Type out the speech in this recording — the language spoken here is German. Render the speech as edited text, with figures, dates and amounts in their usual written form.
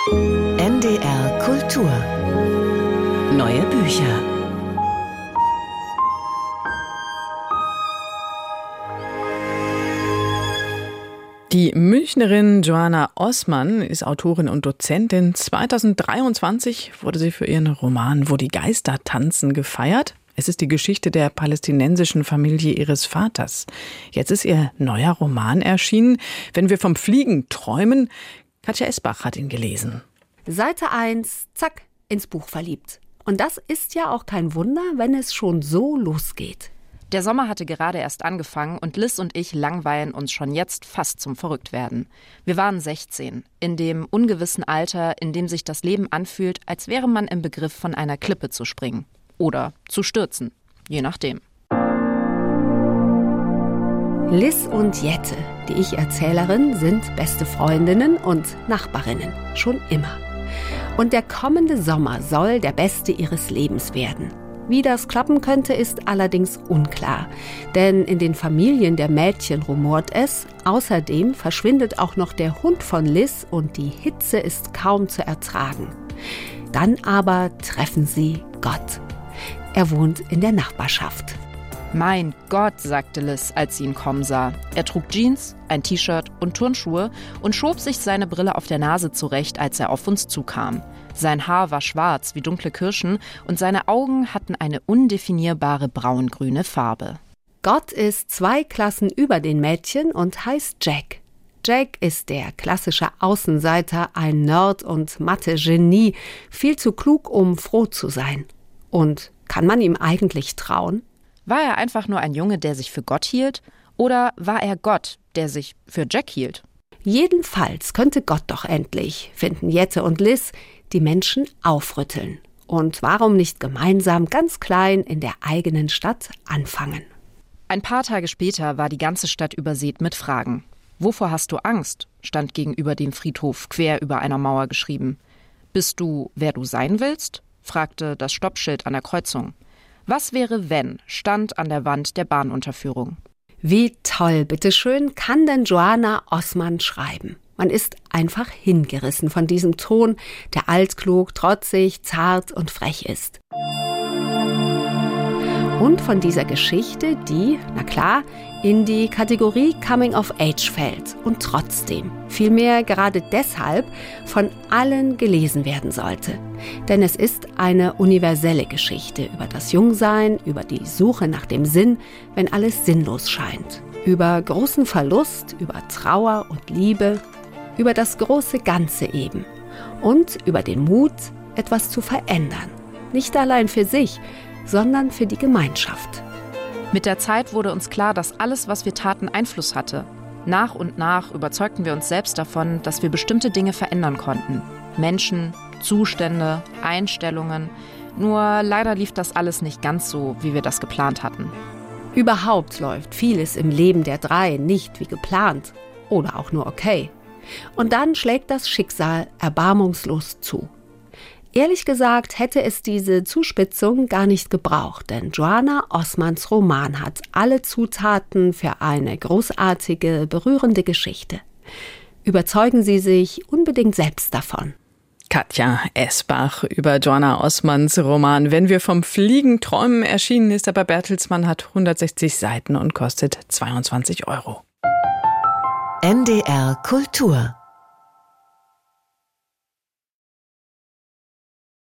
NDR Kultur. Neue Bücher. Die Münchnerin Joanna Osman ist Autorin und Dozentin. 2023 wurde sie für ihren Roman »Wo die Geister tanzen« gefeiert. Es ist die Geschichte der palästinensischen Familie ihres Vaters. Jetzt ist ihr neuer Roman erschienen. Wenn wir vom Fliegen träumen, Katja Esbach hat ihn gelesen. Seite 1, zack, ins Buch verliebt. Und das ist ja auch kein Wunder, wenn es schon so losgeht. Der Sommer hatte gerade erst angefangen und Liz und ich langweilen uns schon jetzt fast zum Verrücktwerden. Wir waren 16, in dem ungewissen Alter, in dem sich das Leben anfühlt, als wäre man im Begriff, von einer Klippe zu springen. Oder zu stürzen, je nachdem. Liz und Jette, die Ich-Erzählerin, sind beste Freundinnen und Nachbarinnen, schon immer. Und der kommende Sommer soll der beste ihres Lebens werden. Wie das klappen könnte, ist allerdings unklar. Denn in den Familien der Mädchen rumort es. Außerdem verschwindet auch noch der Hund von Liz und die Hitze ist kaum zu ertragen. Dann aber treffen sie Gott. Er wohnt in der Nachbarschaft. Mein Gott, sagte Liz, als sie ihn kommen sah. Er trug Jeans, ein T-Shirt und Turnschuhe und schob sich seine Brille auf der Nase zurecht, als er auf uns zukam. Sein Haar war schwarz wie dunkle Kirschen und seine Augen hatten eine undefinierbare braungrüne Farbe. Gott ist 2 Klassen über den Mädchen und heißt Jack. Jack ist der klassische Außenseiter, ein Nerd und Mathe-Genie, viel zu klug, um froh zu sein. Und kann man ihm eigentlich trauen? War er einfach nur ein Junge, der sich für Gott hielt? Oder war er Gott, der sich für Jack hielt? Jedenfalls könnte Gott doch endlich, finden Jette und Liz, die Menschen aufrütteln. Und warum nicht gemeinsam ganz klein in der eigenen Stadt anfangen? Ein paar Tage später war die ganze Stadt übersät mit Fragen. »Wovor hast du Angst?« stand gegenüber dem Friedhof quer über einer Mauer geschrieben. »Bist du, wer du sein willst?« fragte das Stoppschild an der Kreuzung. »Was wäre, wenn?« stand an der Wand der Bahnunterführung. Wie toll, bitteschön, kann denn Joanna Osman schreiben? Man ist einfach hingerissen von diesem Ton, der altklug, trotzig, zart und frech ist. Und von dieser Geschichte, die, na klar, in die Kategorie Coming of Age fällt und trotzdem, vielmehr gerade deshalb, von allen gelesen werden sollte. Denn es ist eine universelle Geschichte über das Jungsein, über die Suche nach dem Sinn, wenn alles sinnlos scheint, über großen Verlust, über Trauer und Liebe, über das große Ganze eben und über den Mut, etwas zu verändern. Nicht allein für sich, sondern für die Gemeinschaft. Mit der Zeit wurde uns klar, dass alles, was wir taten, Einfluss hatte. Nach und nach überzeugten wir uns selbst davon, dass wir bestimmte Dinge verändern konnten. Menschen, Zustände, Einstellungen. Nur leider lief das alles nicht ganz so, wie wir das geplant hatten. Überhaupt läuft vieles im Leben der 3 nicht wie geplant oder auch nur okay. Und dann schlägt das Schicksal erbarmungslos zu. Ehrlich gesagt hätte es diese Zuspitzung gar nicht gebraucht, denn Joanna Osmans Roman hat alle Zutaten für eine großartige, berührende Geschichte. Überzeugen Sie sich unbedingt selbst davon. Katja Esbach über Joanna Osmans Roman »Wenn wir vom Fliegen träumen« erschienen ist er bei Bertelsmann, hat 160 Seiten und kostet 22 €. NDR Kultur